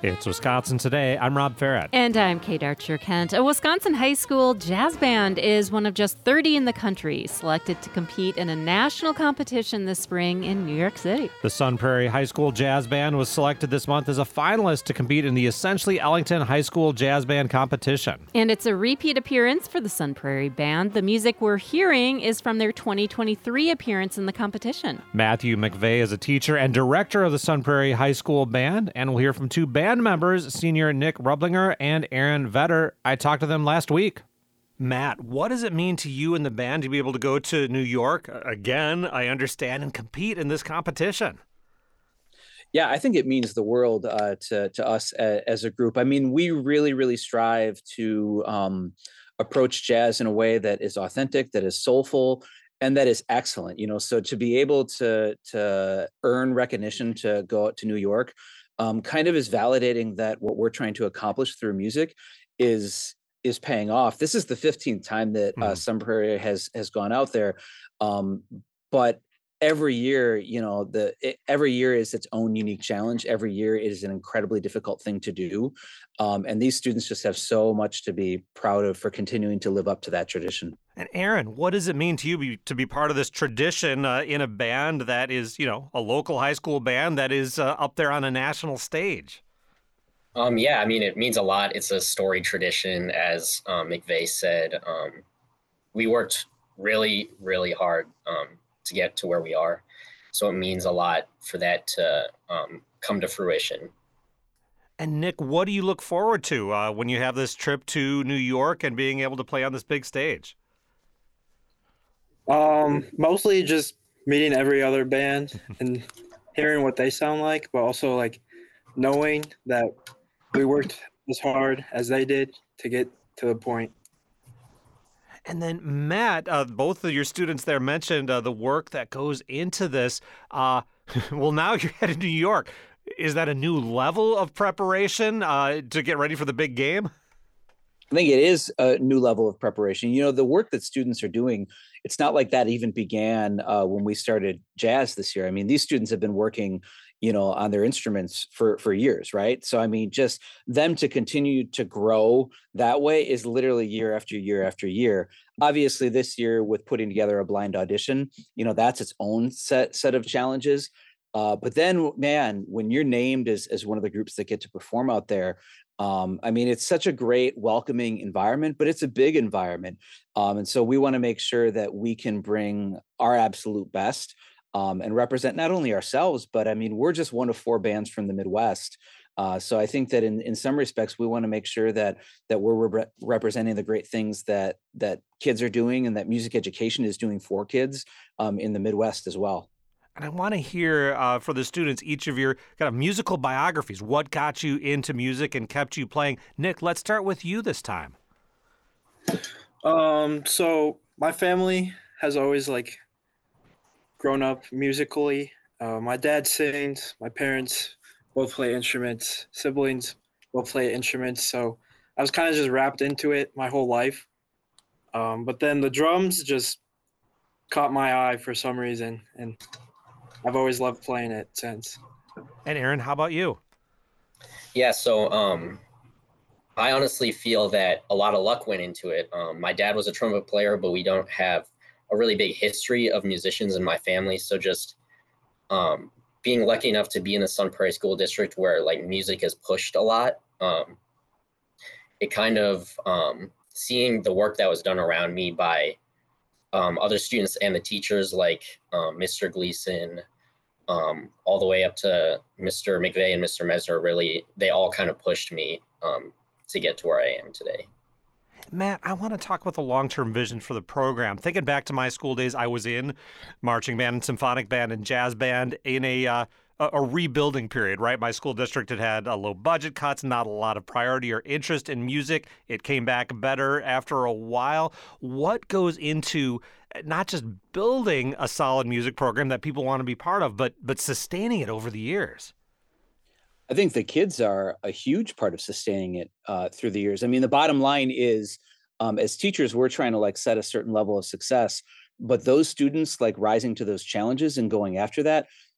It's Wisconsin Today. I'm Rob Farrett. And I'm Kate Archer-Kent. A Wisconsin high school jazz band is one of just 30 in the country selected to compete in a national competition this spring in New York City. The Sun Prairie High School Jazz Band was selected this month as a finalist to compete in the Essentially Ellington High School Jazz Band competition. And it's a repeat appearance for the Sun Prairie Band. The music we're hearing is from their 2023 appearance in the competition. Matthew McVeigh is a teacher and director of the Sun Prairie High School Band, and we'll hear from two band members, senior Nick Rublinger and Aaron Vetter. I talked to them last week. Matt, what does it mean to you and the band to be able to go to New York again, I understand, and compete in this competition? Yeah, I think it means the world to us as a group. I mean, we really strive to approach jazz in a way that is authentic, that is soulful, and that is excellent. You know, so to be able to earn recognition to go out to New York kind of is validating that what we're trying to accomplish through music is paying off. This is the 15th time that Sun Prairie has gone out there, but every year, you know, every year is its own unique challenge. Every year is an incredibly difficult thing to do, and these students just have so much to be proud of for continuing to live up to that tradition. And Aaron, what does it mean to you to be part of this tradition in a band that is, you know, a local high school band that is up there on a national stage? Yeah, I mean, it means a lot. It's a storied tradition, as McVeigh said. We worked really hard to get to where we are. So it means a lot for that to come to fruition. And Nick, what do you look forward to when you have this trip to New York and being able to play on this big stage? Mostly just meeting every other band and hearing what they sound like, but also like knowing that we worked as hard as they did to get to the point. And then Matt, both of your students there mentioned the work that goes into this. Well, now you're headed to New York. Is that a new level of preparation to get ready for the big game? I think it is a new level of preparation. You know, the work that students are doing, it's not like that even began when we started jazz this year. I mean, these students have been working, you know, on their instruments for years, right? So, I mean, just them to continue to grow that way is literally year after year after year. Obviously, this year with putting together a blind audition, you know, that's its own set of challenges. But then, man, when you're named as one of the groups that get to perform out there, I mean, it's such a great, welcoming environment, but it's a big environment. And so we want to make sure that we can bring our absolute best and represent not only ourselves, but I mean, we're just one of 4 bands from the Midwest. So I think that in some respects, we want to make sure that we're representing the great things that kids are doing and that music education is doing for kids in the Midwest as well. And I want to hear for the students, each of your kind of musical biographies. What got you into music and kept you playing? Nick, let's start with you this time. So my family has always like grown up musically. My dad sings, my parents both play instruments, siblings both play instruments. So I was kind of just wrapped into it my whole life. But then the drums just caught my eye for some reason, and I've always loved playing it since. And Aaron, how about you? Yeah, so I honestly feel that a lot of luck went into it. My dad was a trumpet player, but we don't have a really big history of musicians in my family. So just being lucky enough to be in the Sun Prairie School District where like music is pushed a lot, it kind of seeing the work that was done around me by other students and the teachers like Mr. Gleason, all the way up to Mr. McVeigh and Mr. Mesner, really, they all kind of pushed me to get to where I am today. Matt, I want to talk about the long-term vision for the program. Thinking back to my school days, I was in marching band and symphonic band and jazz band in a rebuilding period, right? My school district had low budget cuts, not a lot of priority or interest in music. It came back better after a while. What goes into not just building a solid music program that people want to be part of, but sustaining it over the years? I think the kids are a huge part of sustaining it through the years. I mean, the bottom line is, as teachers, we're trying to like set a certain level of success, but those students like rising to those challenges and going after that,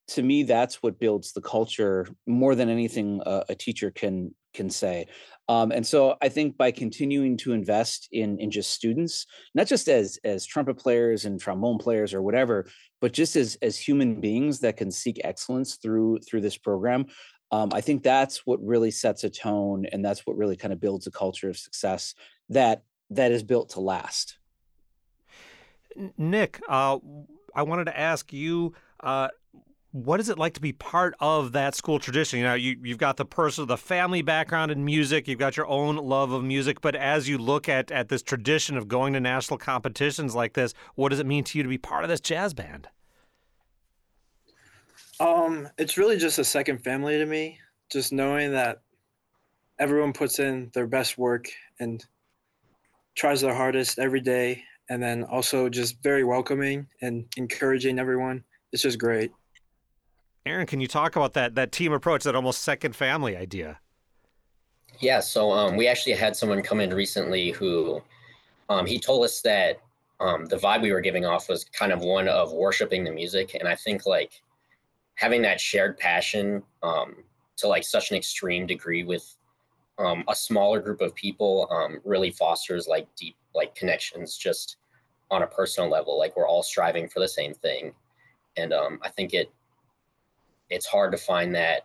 to me, that's what builds the culture more than anything a teacher can say. And so I think by continuing to invest in just students, not just as trumpet players and trombone players or whatever, but just as human beings that can seek excellence through this program, I think that's what really sets a tone, and that's what really kind of builds a culture of success that is built to last. Nick, I wanted to ask you, what is it like to be part of that school tradition? You've got the family background in music, you've got your own love of music, but as you look at this tradition of going to national competitions like this, what does it mean to you to be part of this jazz band? It's really just a second family to me. Just knowing that everyone puts in their best work and tries their hardest every day, and then also just very welcoming and encouraging everyone. It's just great. Aaron, can you talk about that team approach, that almost second family idea? Yeah, so we actually had someone come in recently who he told us that the vibe we were giving off was kind of one of worshiping the music. And I think like having that shared passion to like such an extreme degree with a smaller group of people really fosters like deep like connections just on a personal level. Like we're all striving for the same thing. And I think it's hard to find that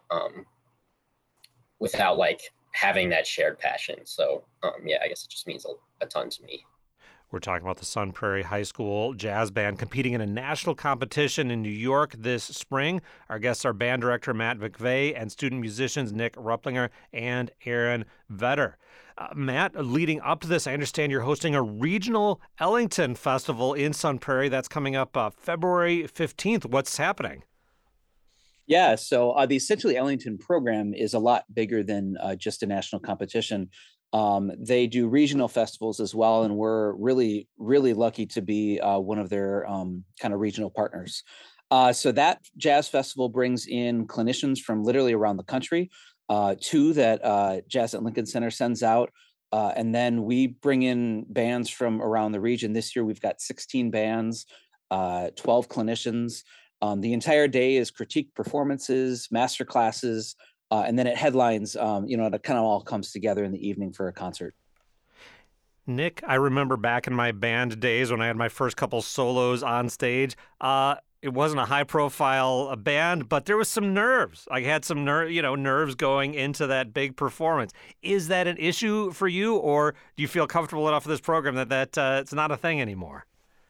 without like having that shared passion. So yeah, I guess it just means a ton to me. We're talking about the Sun Prairie High School Jazz Band competing in a national competition in New York this spring. Our guests are band director Matt McVeigh and student musicians Nick Rupplinger and Aaron Vetter. Matt, leading up to this, I understand you're hosting a regional Ellington festival in Sun Prairie. That's coming up February 15th. What's happening? Yeah, so the Essentially Ellington program is a lot bigger than just a national competition. They do regional festivals as well, and we're really, really lucky to be one of their kind of regional partners. So that jazz festival brings in clinicians from literally around the country, two that Jazz at Lincoln Center sends out, and then we bring in bands from around the region. This year we've got 16 bands, 12 clinicians. The entire day is critique performances, master classes, and then it headlines, it kind of all comes together in the evening for a concert. Nick, I remember back in my band days when I had my first couple solos on stage, it wasn't a high-profile band, but there was some nerves. I had some nerves going into that big performance. Is that an issue for you, or do you feel comfortable enough with this program that it's not a thing anymore?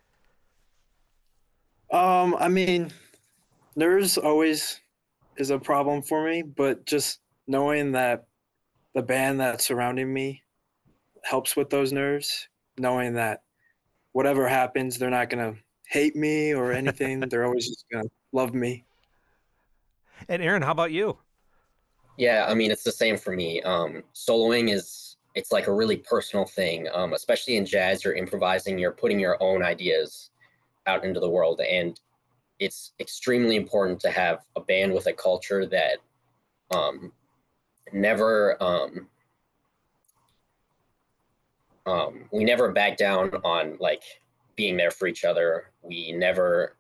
I mean, nerves always is a problem for me, but just knowing that the band that's surrounding me helps with those nerves, knowing that whatever happens, they're not going to hate me or anything. They're always just going to love me. And Aaron, how about you? Yeah, I mean, it's the same for me. Soloing it's like a really personal thing, especially in jazz. You're improvising, you're putting your own ideas out into the world, and it's extremely important to have a band with a culture that we never back down on like being there for each other. We never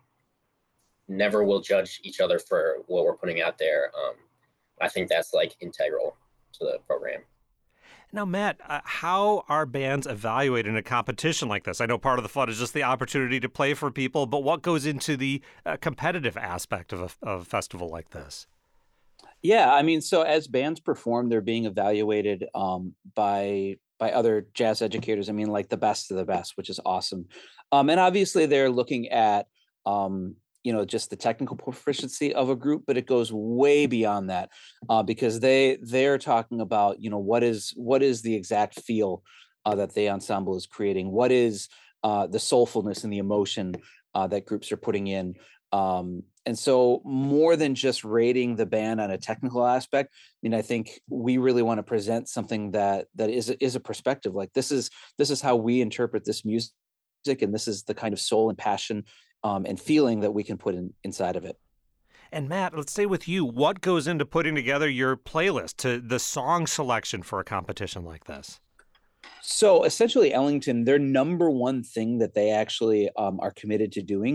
will judge each other for what we're putting out there. I think that's like integral to the program. Now, Matt, how are bands evaluated in a competition like this? I know part of the fun is just the opportunity to play for people, but what goes into the competitive aspect of a festival like this? Yeah, I mean, so as bands perform, they're being evaluated by other jazz educators. I mean, like the best of the best, which is awesome. And obviously, they're looking at just the technical proficiency of a group, but it goes way beyond that because they're talking about what is the exact feel that the ensemble is creating, what is the soulfulness and the emotion that groups are putting in, and so more than just rating the band on a technical aspect, I think we really want to present something that is a perspective. Like this is how we interpret this music, and this is the kind of soul and passion and feeling that we can put inside of it. And Matt, let's stay with you. What goes into putting together your playlist, to the song selection for a competition like this? So essentially, Ellington, their number one thing that they actually are committed to doing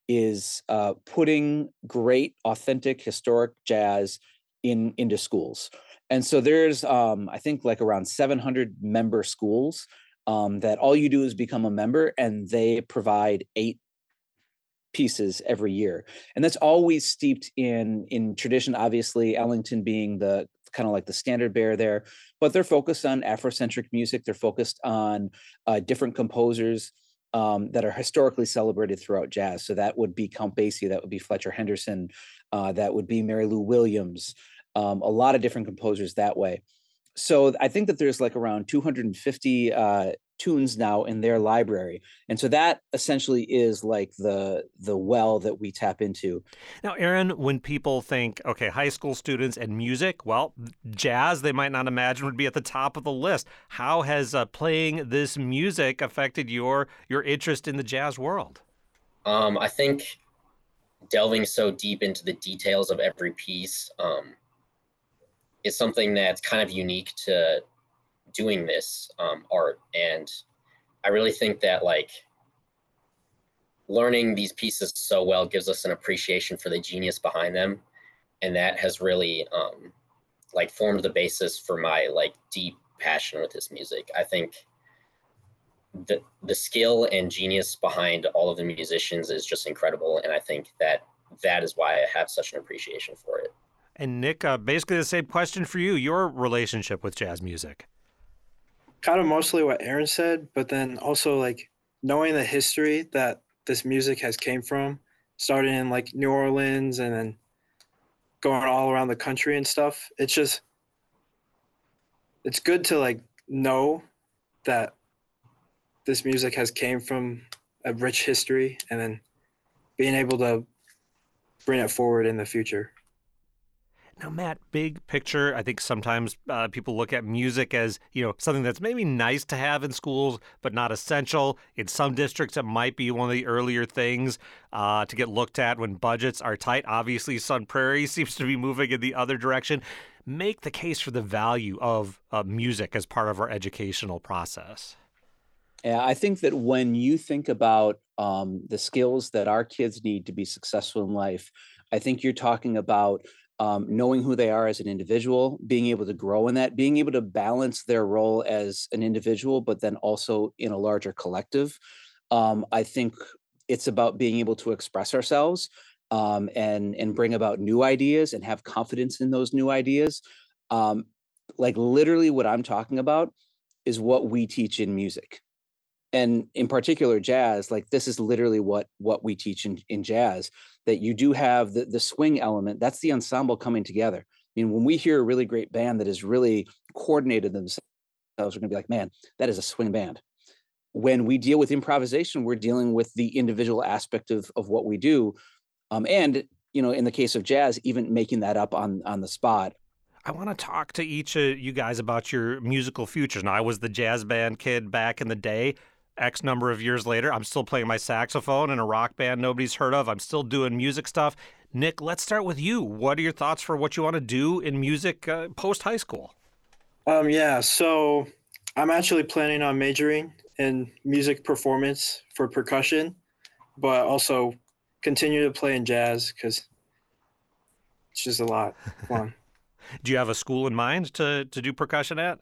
is putting great, authentic, historic jazz into schools. And so there's, I think, like around 700 member schools that all you do is become a member, and they provide 8 pieces every year, and that's always steeped in tradition. Obviously, Ellington being the kind of like the standard bearer there, but they're focused on Afrocentric music. They're focused on different composers that are historically celebrated throughout jazz. So that would be Count Basie, that would be Fletcher Henderson, that would be Mary Lou Williams, a lot of different composers that way. So I think that there's like around 250 tunes now in their library, and so that essentially is like the well that we tap into. Now, Aaron, when people think, okay, high school students and music, well, jazz, they might not imagine would be at the top of the list. How has playing this music affected your interest in the jazz world? I think delving so deep into the details of every piece is something that's kind of unique to doing this art. And I really think that like learning these pieces so well gives us an appreciation for the genius behind them. And that has really like formed the basis for my like deep passion with this music. I think the skill and genius behind all of the musicians is just incredible. And I think that is why I have such an appreciation for it. And Nick, basically the same question for you, your relationship with jazz music. Kind of mostly what Aaron said, but then also like knowing the history that this music has came from, starting in like New Orleans and then going all around the country and stuff. It's good to like know that this music has came from a rich history, and then being able to bring it forward in the future. Now, Matt, big picture, I think sometimes people look at music as, something that's maybe nice to have in schools, but not essential. In some districts, it might be one of the earlier things to get looked at when budgets are tight. Obviously, Sun Prairie seems to be moving in the other direction. Make the case for the value of music as part of our educational process. Yeah, I think that when you think about the skills that our kids need to be successful in life, I think you're talking about knowing who they are as an individual, being able to grow in that, being able to balance their role as an individual, but then also in a larger collective. I think it's about being able to express ourselves and bring about new ideas and have confidence in those new ideas. Like literally what I'm talking about is what we teach in music. And in particular, jazz, like this is literally what we teach in jazz, that you do have the swing element. That's the ensemble coming together. I mean, when we hear a really great band that has really coordinated themselves, we're going to be like, man, that is a swing band. When we deal with improvisation, we're dealing with the individual aspect of what we do. And, in the case of jazz, even making that up on the spot. I want to talk to each of you guys about your musical futures. Now, I was the jazz band kid back in the day. X number of years later, I'm still playing my saxophone in a rock band nobody's heard of. I'm still doing music stuff. Nick, let's start with you. What are your thoughts for what you want to do in music post-high school? Yeah, so I'm actually planning on majoring in music performance for percussion, but also continue to play in jazz because it's just a lot of fun. Do you have a school in mind to do percussion at?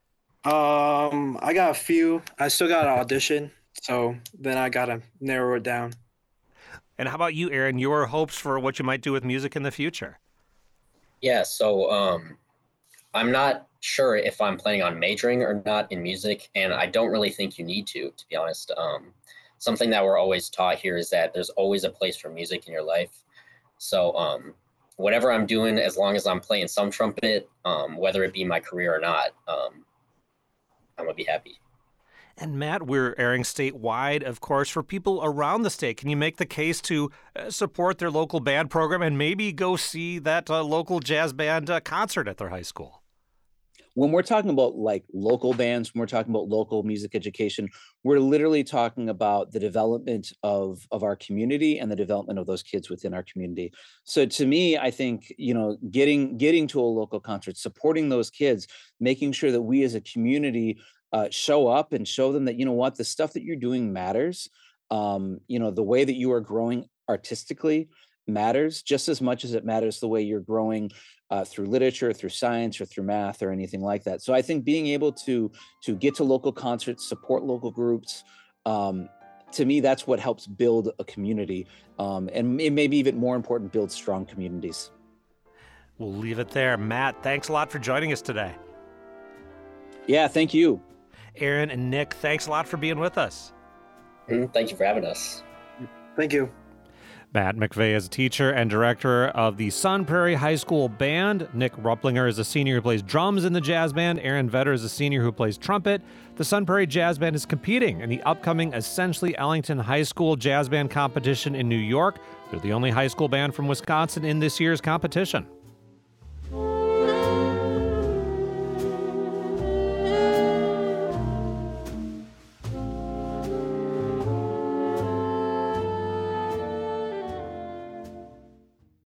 I got a few. I still got an audition, so then I gotta narrow it down. And how about you, Aaron? Your hopes for what you might do with music in the future? Yeah, so I'm not sure if I'm planning on majoring or not in music, and I don't really think you need to be honest. Something that we're always taught here is that there's always a place for music in your life. So whatever I'm doing, as long as I'm playing some trumpet, whether it be my career or not, I'm going to be happy. And Matt, we're airing statewide, of course, for people around the state. Can you make the case to support their local band program and maybe go see that local jazz band concert at their high school? When we're talking about like local bands, when we're talking about local music education, we're literally talking about the development of our community and the development of those kids within our community. So to me, I think, getting to a local concert, supporting those kids, making sure that we as a community show up and show them that, the stuff that you're doing matters. The way that you are growing artistically matters just as much as it matters the way you're growing through literature, through science, or through math, or anything like that. So I think being able to get to local concerts, support local groups, to me, that's what helps build a community, and it may be even more important, build strong communities. We'll leave it there. Matt, thanks a lot for joining us today. Yeah, thank you. Aaron and Nick, thanks a lot for being with us. Thank you for having us. Thank you. Matt McVeigh is a teacher and director of the Sun Prairie High School Band. Nick Rupplinger is a senior who plays drums in the jazz band. Aaron Vetter is a senior who plays trumpet. The Sun Prairie Jazz Band is competing in the upcoming Essentially Ellington High School Jazz Band competition in New York. They're the only high school band from Wisconsin in this year's competition.